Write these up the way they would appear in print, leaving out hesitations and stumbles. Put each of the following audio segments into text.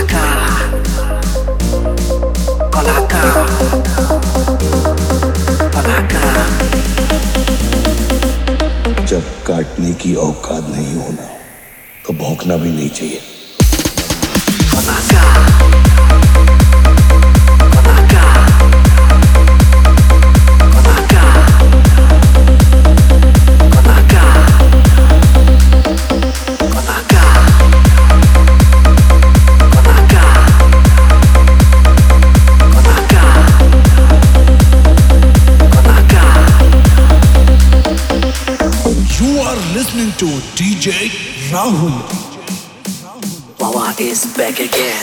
जब काटने की औकात नहीं होना तो भौंकना भी नहीं चाहिए। Listening to DJ Rahul. Wawa is back again.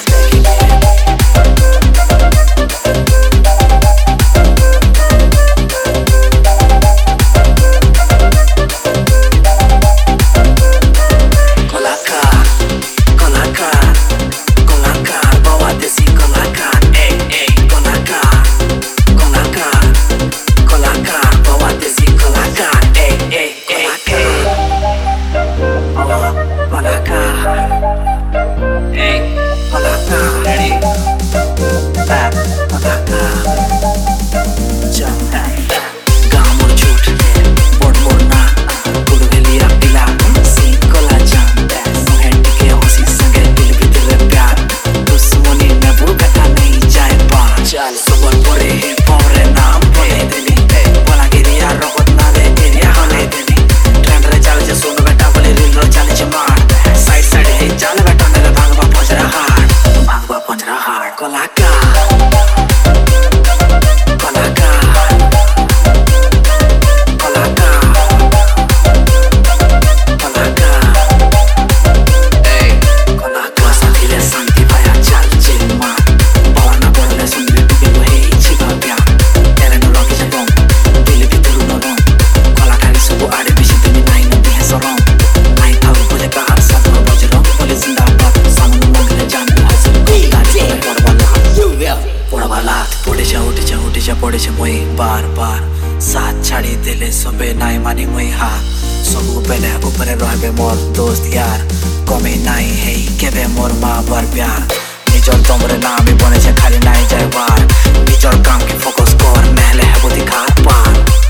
बार बार साथ छाड़ी देले सबे नाई मानी मुई हा सबु बेले ऊपर रहबे मोर दोस्त यार कमी नाई है केबे मोर माँ बर प्यार निजर तमरे नाम बने छे खाली नाई जाय बार निजर काम के फोकस कर महले है बुद्धि खार पार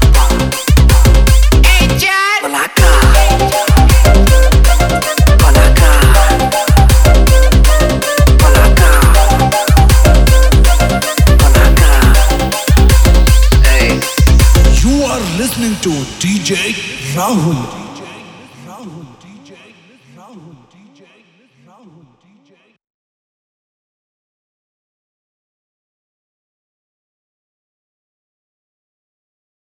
Listening to DJ Rahul. DJ Rahul. DJ Rahul. DJ Rahul. DJ